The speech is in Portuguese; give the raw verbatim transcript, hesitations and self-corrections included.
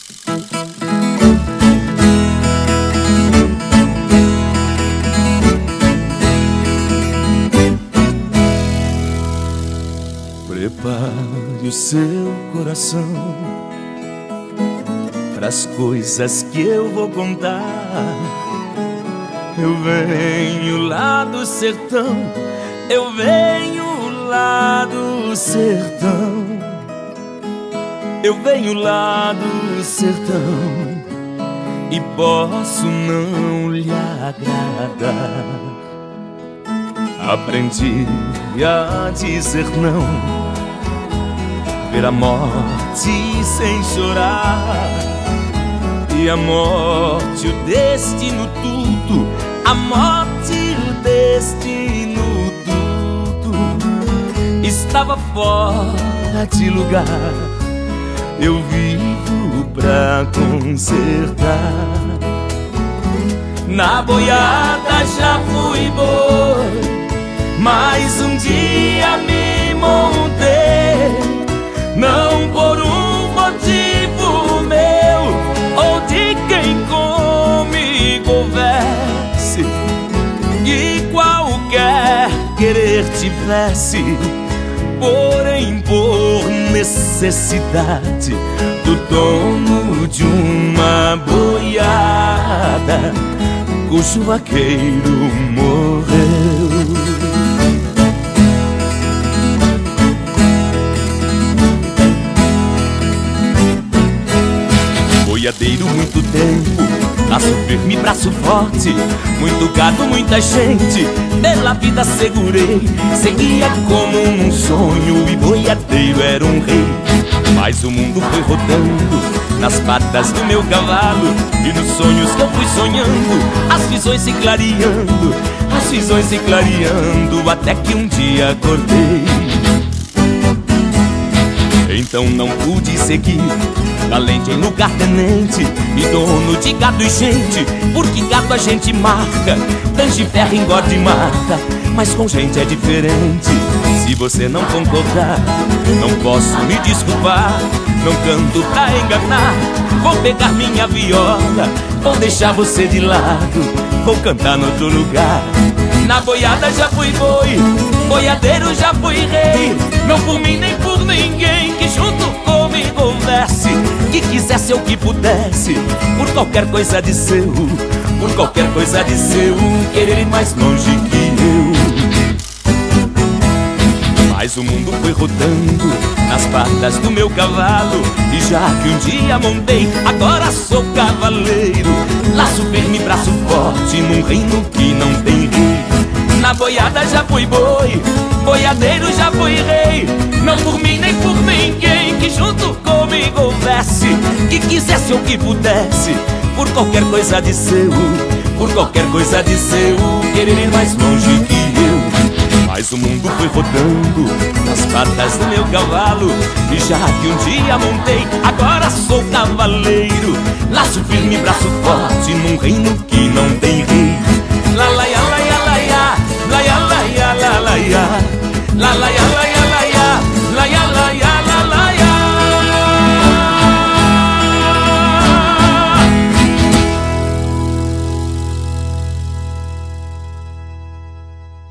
Prepare o seu coração pras coisas que eu vou contar. Eu venho lá do sertão, eu venho lá do sertão, eu venho lá do sertão e posso não lhe agradar. Aprendi a dizer não, ver a morte sem chorar, e a morte, o destino, tudo, a morte, o destino, tudo estava fora de lugar. Eu vivo pra consertar. Na boiada já fui boi, mas um dia me montei, não por um motivo meu ou de quem comigo houvesse, e qualquer querer tivesse, porém por necessidade do dono de uma boiada cujo vaqueiro morreu. Boiadeiro muito tempo, braço firme, braço forte, muito gado, muita gente, pela vida segurei. Seguia como num sonho e boiadeiro era um rei. Mas o mundo foi rodando nas patas do meu cavalo, e nos sonhos que eu fui sonhando, as visões se clareando, as visões se clareando, até que um dia acordei. Então não pude seguir valente em lugar tenente e dono de gado e gente, porque gado a gente marca, tange ferro, engorda e mata, mas com gente é diferente. Se você não concordar, não posso me desculpar, não canto pra enganar, vou pegar minha viola, vou deixar você de lado, vou cantar no outro lugar. Na boiada já fui boi, boiadeiro já fui rei, não por mim nem por ninguém que junto comigo houvesse, que quisesse ou que pudesse, por qualquer coisa de seu, por qualquer coisa de seu, querer ir mais longe que eu. Mas o mundo foi rodando nas patas do meu cavalo, e já que um dia montei, agora sou cavaleiro, laço firme, braço forte, num reino que não tem rei. Na boiada já fui boi, boiadeiro já fui rei, não por mim nem por ninguém que junto comigo houvesse, que quisesse ou que pudesse, por qualquer coisa de seu, por qualquer coisa de seu, querer ir mais longe que eu. Mas o mundo foi rodando nas patas do meu cavalo, e já que um dia montei, agora sou cavaleiro, laço firme, braço forte, num reino que não tem rei. La la ya la ya la ya, la ya la ya la la ya, la la ya